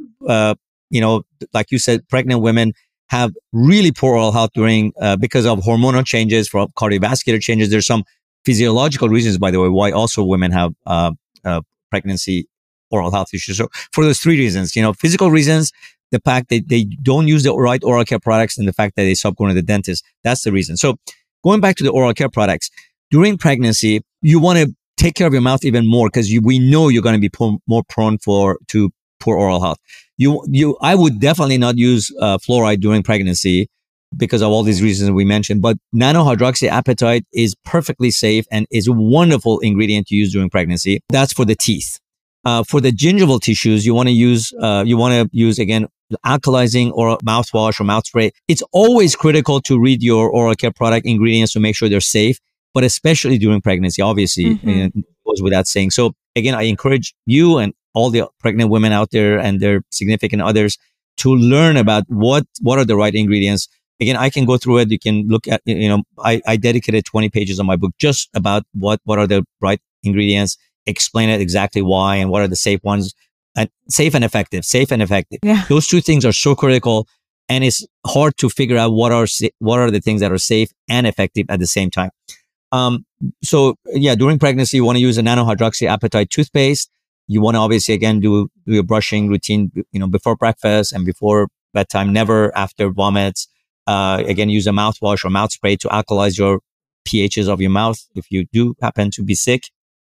like you said, pregnant women have really poor oral health during because of hormonal changes, from cardiovascular changes. There's some physiological reasons, by the way, why also women have pregnancy oral health issues. So for those three reasons, physical reasons, the fact that they don't use the right oral care products, and the fact that they stop going to the dentist, that's the reason. So going back to the oral care products, during pregnancy, you want to take care of your mouth even more because we know you're going to be more prone to poor oral health. I would definitely not use fluoride during pregnancy because of all these reasons we mentioned, but nanohydroxyapatite is perfectly safe and is a wonderful ingredient to use during pregnancy. That's for the teeth. For the gingival tissues, you want to use again, alkalizing or mouthwash or mouth spray. It's always critical to read your oral care product ingredients to make sure they're safe, but especially during pregnancy, obviously, it goes without saying. So again, I encourage you and all the pregnant women out there and their significant others to learn about what are the right ingredients. Again, I can go through it. You can look at, I dedicated 20 pages of my book just about what are the right ingredients, explain it exactly why and what are the safe ones, and safe and effective. Yeah. Those two things are so critical, and it's hard to figure out what are the things that are safe and effective at the same time. So yeah, during pregnancy, you want to use a nanohydroxyapatite toothpaste. You want to obviously, again, do your brushing routine, before breakfast and before bedtime, never after vomits. Again, use a mouthwash or mouth spray to alkalize your pHs of your mouth if you do happen to be sick.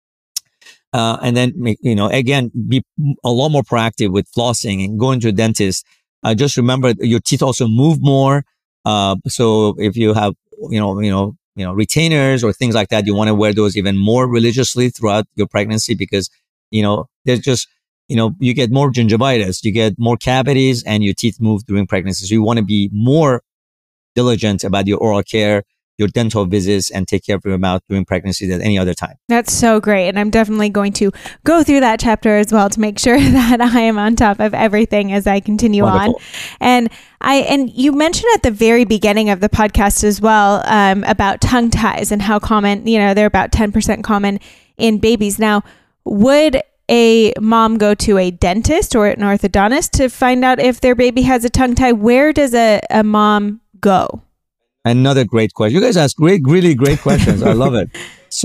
And then, again, be a lot more proactive with flossing and going to a dentist. Just remember your teeth also move more. So if you have, retainers or things like that, you want to wear those even more religiously throughout your pregnancy because, there's just, you get more gingivitis, you get more cavities, and your teeth move during pregnancy. So you want to be more diligent about your oral care, your dental visits, and take care of your mouth during pregnancy than any other time. That's so great. And I'm definitely going to go through that chapter as well to make sure that I am on top of everything as I continue Wonderful. On. And you mentioned at the very beginning of the podcast as well, about tongue ties and how common, they're about 10% common in babies. Now, would a mom go to a dentist or an orthodontist to find out if their baby has a tongue tie? Where does a mom go? Another great question. You guys ask really great questions. I love it.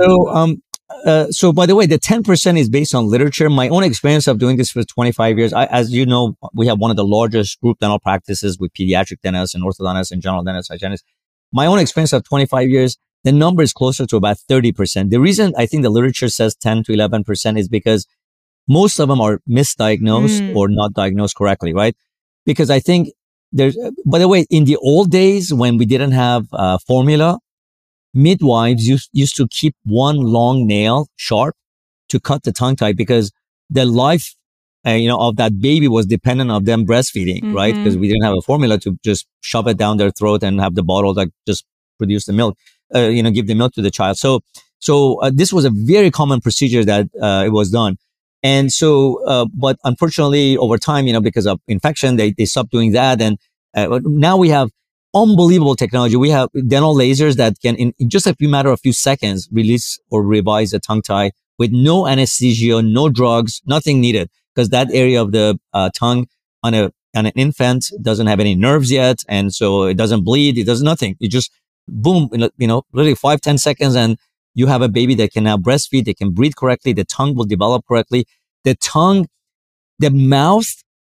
So by the way, the 10% is based on literature. My own experience of doing this for 25 years. As you know, we have one of the largest group dental practices with pediatric dentists and orthodontists and general dentists, hygienists. My own experience of 25 years, the number is closer to about 30%. The reason I think the literature says 10 to 11% is because most of them are misdiagnosed or not diagnosed correctly, right? Because I think by the way, in the old days when we didn't have formula, midwives used to keep one long nail sharp to cut the tongue tie because the life, of that baby was dependent on them breastfeeding, right? Because we didn't have a formula to just shove it down their throat and have the bottle like just produce the milk, give the milk to the child. So this was a very common procedure that it was done. And so, but unfortunately over time, because of infection, they stopped doing that. And now we have unbelievable technology. We have dental lasers that can, in just a few seconds, release or revise a tongue tie with no anesthesia, no drugs, nothing needed. Because that area of the tongue on an infant doesn't have any nerves yet. And so it doesn't bleed. It does nothing. It just boom, literally 5-10 seconds. And you have a baby that can now breastfeed. They can breathe correctly. The tongue will develop correctly. The mouth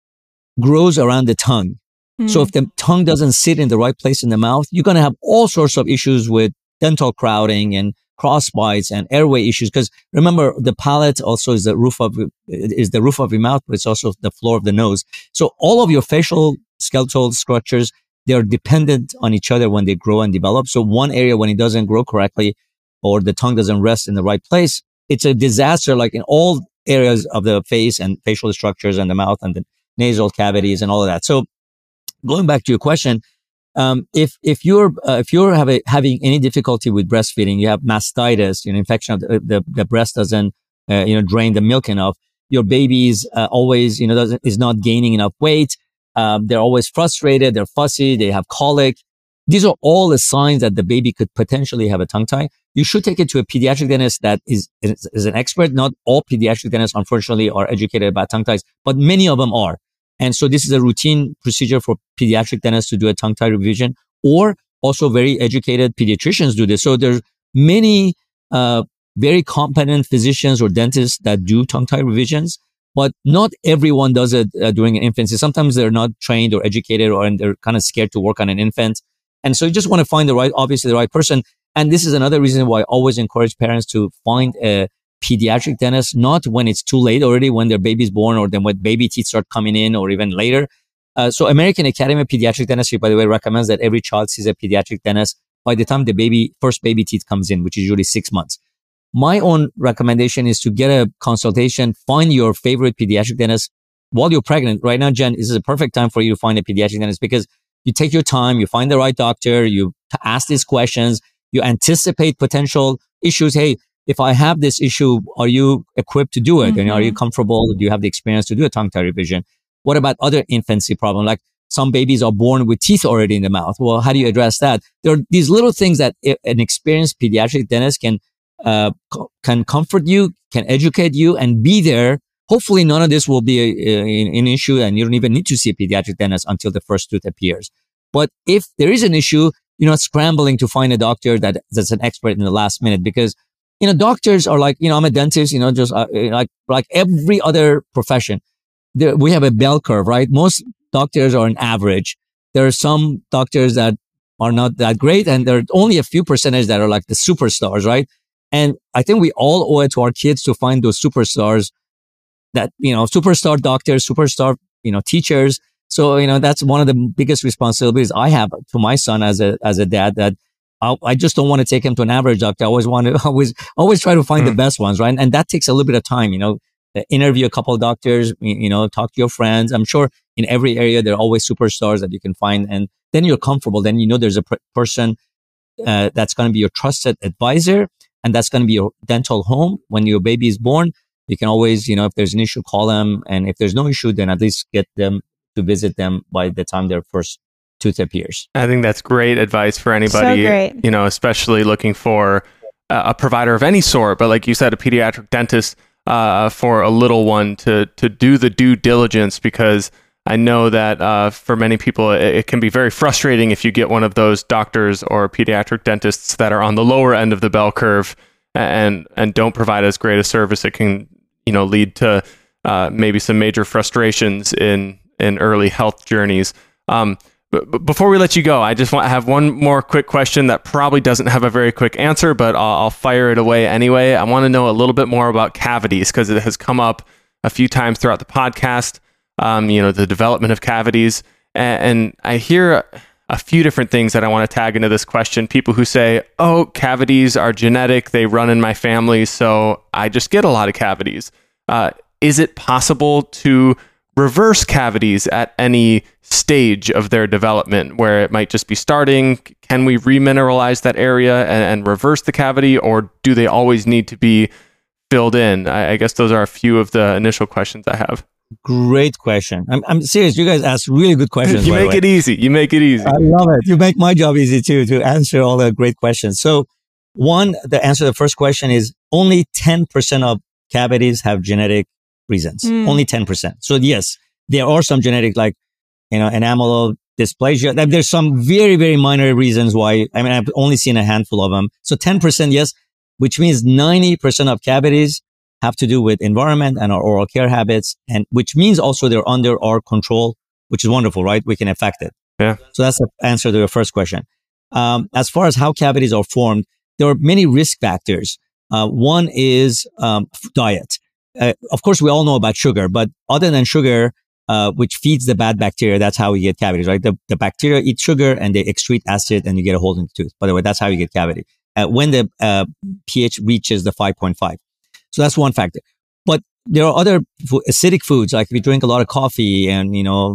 grows around the tongue. So if the tongue doesn't sit in the right place in the mouth, you're going to have all sorts of issues with dental crowding and cross bites and airway issues. Because remember, the palate also is the roof of your mouth, but it's also the floor of the nose. So all of your facial skeletal structures, they are dependent on each other when they grow and develop. So one area, when it doesn't grow correctly or the tongue doesn't rest in the right place, it's a disaster, like in all areas of the face and facial structures and the mouth and the nasal cavities and all of that. So going back to your question, if you're having any difficulty with breastfeeding, you have mastitis, infection of the breast doesn't drain the milk enough. Your baby's always is not gaining enough weight. They're always frustrated. They're fussy. They have colic. These are all the signs that the baby could potentially have a tongue tie. You should take it to a pediatric dentist that is an expert. Not all pediatric dentists, unfortunately, are educated about tongue ties, but many of them are. And so this is a routine procedure for pediatric dentists to do a tongue tie revision, or also very educated pediatricians do this. So there's many very competent physicians or dentists that do tongue tie revisions, but not everyone does it during an infancy. Sometimes they're not trained or educated, and they're kind of scared to work on an infant. And so you just want to find the right person. And this is another reason why I always encourage parents to find a pediatric dentist, not when it's too late already, when their baby's born or then when baby teeth start coming in or even later. So American Academy of Pediatric Dentistry, by the way, recommends that every child sees a pediatric dentist by the time the first baby teeth comes in, which is usually 6 months. My own recommendation is to get a consultation, find your favorite pediatric dentist while you're pregnant. Right now, Jen, this is a perfect time for you to find a pediatric dentist because you take your time, you find the right doctor, you ask these questions, you anticipate potential issues. Hey, if I have this issue, are you equipped to do it? And are you comfortable? Do you have the experience to do a tongue tie revision? What about other infancy problems? Like some babies are born with teeth already in the mouth. Well, how do you address that? There are these little things that an experienced pediatric dentist can comfort you, can educate you, and be there. Hopefully, none of this will be an issue, and you don't even need to see a pediatric dentist until the first tooth appears. But if there is an issue, you're not scrambling to find a doctor that's an expert in the last minute, because doctors are like, I'm a dentist, just like every other profession. We have a bell curve, right? Most doctors are an average. There are some doctors that are not that great, and there are only a few percentage that are like the superstars, right? And I think we all owe it to our kids to find those superstars that, superstar doctors, superstar, teachers. So, that's one of the biggest responsibilities I have to my son as a dad, that I just don't want to take him to an average doctor. I always try to find the best ones, right? And that takes a little bit of time, interview a couple of doctors, talk to your friends. I'm sure in every area, there are always superstars that you can find. And then you're comfortable. Then, there's a person that's going to be your trusted advisor, and that's going to be your dental home. When your baby is born, you can always, if there's an issue, call them. And if there's no issue, then at least get them to visit them by the time their first tooth appears. I think that's great advice for anybody, especially looking for a provider of any sort. But like you said, a pediatric dentist, for a little one to do the due diligence, because I know that for many people it can be very frustrating if you get one of those doctors or pediatric dentists that are on the lower end of the bell curve and don't provide as great a service. It can lead to maybe some major frustrations in early health journeys. But before we let you go, I just want to have one more quick question that probably doesn't have a very quick answer, but I'll fire it away anyway. I want to know a little bit more about cavities, because it has come up a few times throughout the podcast, the development of cavities. And I hear a few different things that I want to tag into this question. People who say, oh, cavities are genetic, they run in my family, so I just get a lot of cavities. Is it possible to reverse cavities at any stage of their development where it might just be starting? Can we remineralize that area and reverse the cavity, or do they always need to be filled in? I guess those are a few of the initial questions I have. Great question. I'm serious. You guys ask really good questions. You make it easy. You make it easy. I love it. You make my job easy too, to answer all the great questions. So the answer to the first question is only 10% of cavities have genetic reasons. Only 10%. So yes, there are some genetic, like, enamel dysplasia. There's some very, very minor reasons why. I've only seen a handful of them. So 10%, yes, which means 90% of cavities have to do with environment and our oral care habits, and which means also they're under our control, which is wonderful, right? We can affect it. Yeah. So that's the answer to your first question. As far as how cavities are formed, there are many risk factors. One is diet. Of course, we all know about sugar, but other than sugar, which feeds the bad bacteria, that's how we get cavities, right? The bacteria eat sugar and they excrete acid and you get a hole in the tooth. By the way, that's how you get cavity. When the pH reaches the 5.5. So that's one factor. But there are other acidic foods, like if you drink a lot of coffee and,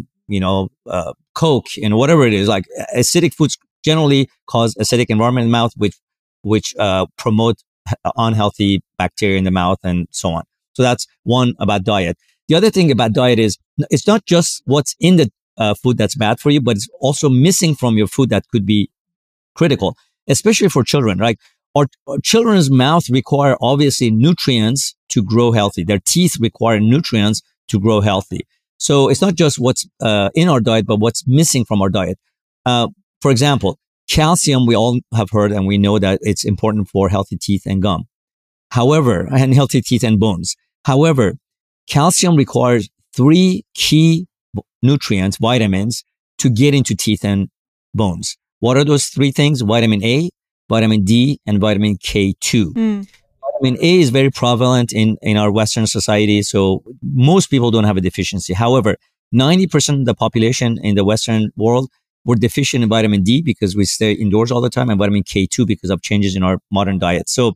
Coke and whatever it is, like acidic foods generally cause acidic environment in the mouth, which promote unhealthy bacteria in the mouth and so on. So that's one about diet. The other thing about diet is it's not just what's in the food that's bad for you, but it's also missing from your food that could be critical, especially for children, right? Our children's mouth require obviously nutrients to grow healthy. Their teeth require nutrients to grow healthy. So it's not just what's in our diet, but what's missing from our diet. For example, calcium, we all have heard and we know that it's important for healthy teeth and gum. However, and healthy teeth and bones. However, calcium requires 3 key nutrients, vitamins, to get into teeth and bones. What are those 3 things? Vitamin A, vitamin D, and vitamin K2. Vitamin A is very prevalent in our Western society, so most people don't have a deficiency. However, 90% of the population in the Western world were deficient in vitamin D because we stay indoors all the time, and vitamin K2 because of changes in our modern diet. So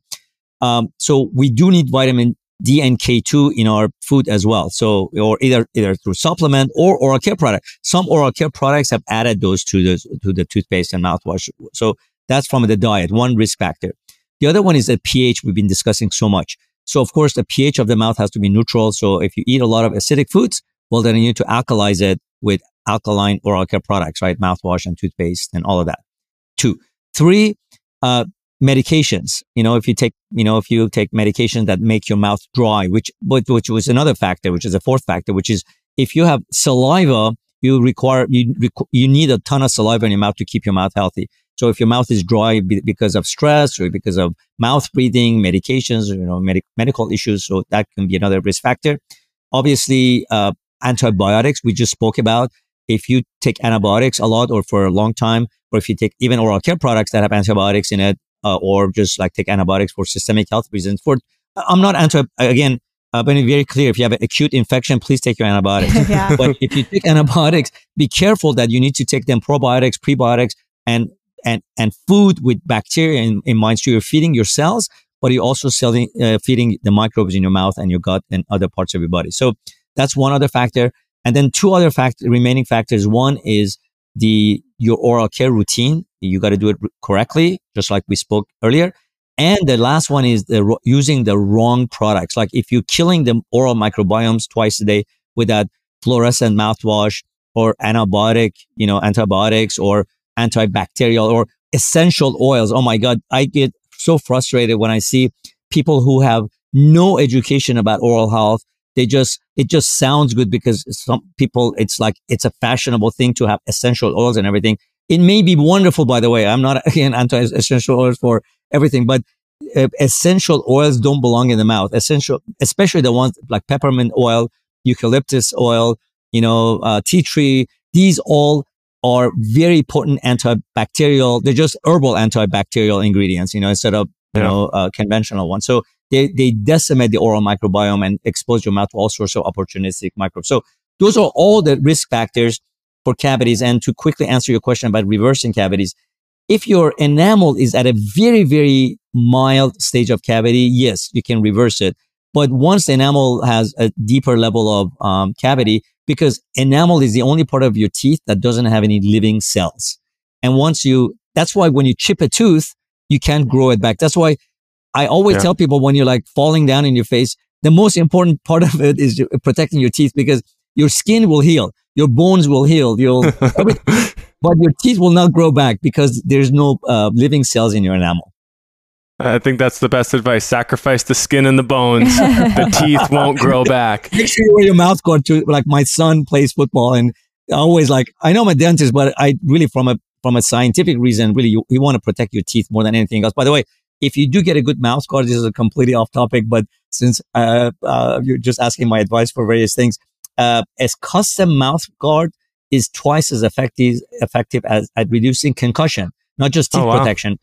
we do need vitamin D and K2 in our food as well. So, or either through supplement or oral care product. Some oral care products have added those to the toothpaste and mouthwash. So that's from the diet, one risk factor. The other one is the pH we've been discussing so much. So of course, the pH of the mouth has to be neutral. So if you eat a lot of acidic foods, well, then you need to alkalize it with alkaline oral care products, right? Mouthwash and toothpaste and all of that. 2. 3, medications. If you take medications that make your mouth dry, which was another factor, which is a 4th factor, which is if you have saliva, you need a ton of saliva in your mouth to keep your mouth healthy. So if your mouth is dry because of stress or because of mouth breathing, medications, medical issues, so that can be another risk factor. Obviously, antibiotics we just spoke about. If you take antibiotics a lot or for a long time, or if you take even oral care products that have antibiotics in it, or just like take antibiotics for systemic health reasons. I'm not again, but very clear. If you have an acute infection, please take your antibiotics. Yeah. But if you take antibiotics, be careful that you need to take them probiotics, prebiotics, and food with bacteria in mind. So you're feeding your cells, but you're also feeding the microbes in your mouth and your gut and other parts of your body. So that's one other factor. And then 2 other remaining factors. One is your oral care routine. You got to do it correctly, just like we spoke earlier. And the last one is using the wrong products. Like if you're killing the oral microbiomes twice a day with that fluorescent mouthwash or antibiotics or antibacterial or essential oils. Oh my God, I get so frustrated when I see people who have no education about oral health. It just sounds good because some people, it's like, it's a fashionable thing to have essential oils and everything. It may be wonderful, by the way. I'm not, again, anti-essential oils for everything, but essential oils don't belong in the mouth. Essential, especially the ones like peppermint oil, eucalyptus oil, tea tree. These all are very potent antibacterial. They're just herbal antibacterial ingredients, instead of, conventional ones. So they decimate the oral microbiome and expose your mouth to all sorts of opportunistic microbes. So those are all the risk factors for cavities. And to quickly answer your question about reversing cavities, if your enamel is at a very, very mild stage of cavity, yes, you can reverse it. But once the enamel has a deeper level of cavity, because enamel is the only part of your teeth that doesn't have any living cells. And that's why when you chip a tooth, you can't grow it back. That's why I always tell people when you're like falling down in your face, the most important part of it is protecting your teeth, because your skin will heal, your bones will heal, but your teeth will not grow back because there's no living cells in your enamel. I think that's the best advice. Sacrifice the skin and the bones. The teeth won't grow back. Make sure you wear your mouth guard too. Like my son plays football, and always I know I'm a dentist, but I really from a scientific reason, really you want to protect your teeth more than anything else. By the way, if you do get a good mouth guard, this is a completely off topic, but since you're just asking my advice for various things, a custom mouth guard is twice as effective as at reducing concussion, not just teeth protection.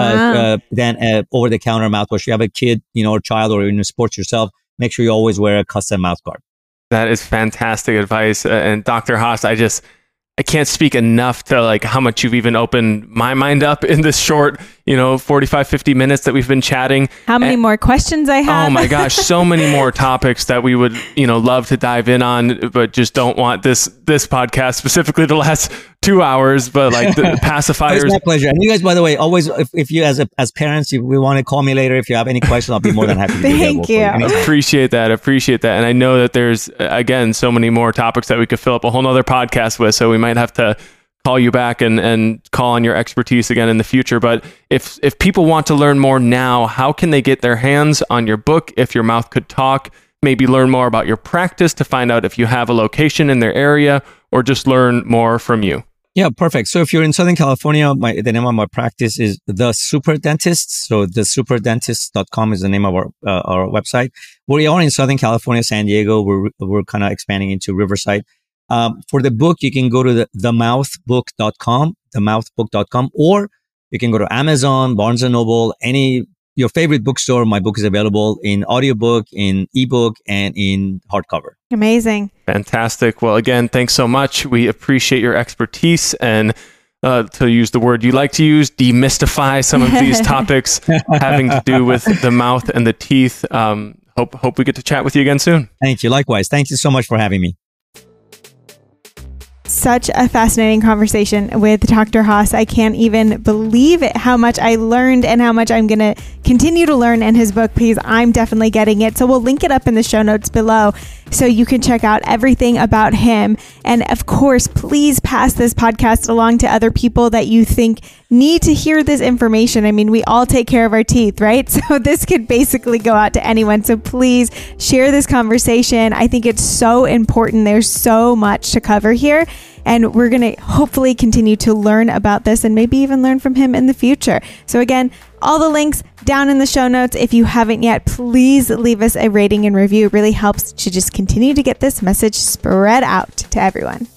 Than over-the-counter mouthwash. You have a kid, or child, or in sports yourself, make sure you always wear a custom mouth guard. That is fantastic advice. And Dr. Haas, I can't speak enough to how much you've even opened my mind up in this short, 45, 50 minutes that we've been chatting. How many more questions I have? Oh my gosh, so many more topics that we would, love to dive in on, but just don't want this podcast specifically to last 2 hours, but the pacifiers. It's my pleasure. And you guys, by the way, always, if you as parents, if we want to call me later, if you have any questions, I'll be more than happy to Thank you. Appreciate that. And I know that there's, again, so many more topics that we could fill up a whole nother podcast with. So we might have to call you back and call on your expertise again in the future. But if people want to learn more now, how can they get their hands on your book, If Your Mouth Could Talk? Maybe learn more about your practice to find out if you have a location in their area, or just learn more from you. Yeah, perfect. So if you're in Southern California, the name of my practice is The Super Dentist. So thesuperdentist.com is the name of our website. We are in Southern California, San Diego. We're kind of expanding into Riverside. For the book, you can go to themouthbook.com, or you can go to Amazon, Barnes & Noble, your favorite bookstore. My book is available in audiobook, in ebook, and in hardcover. Amazing. Fantastic. Well, again, thanks so much. We appreciate your expertise and, to use the word you like to use, demystify some of these topics having to do with the mouth and the teeth. Hope we get to chat with you again soon. Thank you. Likewise. Thank you so much for having me. Such a fascinating conversation with Dr. Haas. I can't even believe it, how much I learned and how much I'm going to continue to learn in his book, because I'm definitely getting it. So we'll link it up in the show notes below so you can check out everything about him. And of course, please pass this podcast along to other people that you think need to hear this information. I mean, we all take care of our teeth, right? So this could basically go out to anyone. So please share this conversation. I think it's so important. There's so much to cover here. And we're going to hopefully continue to learn about this and maybe even learn from him in the future. So again, all the links down in the show notes. If you haven't yet, please leave us a rating and review. It really helps to just continue to get this message spread out to everyone.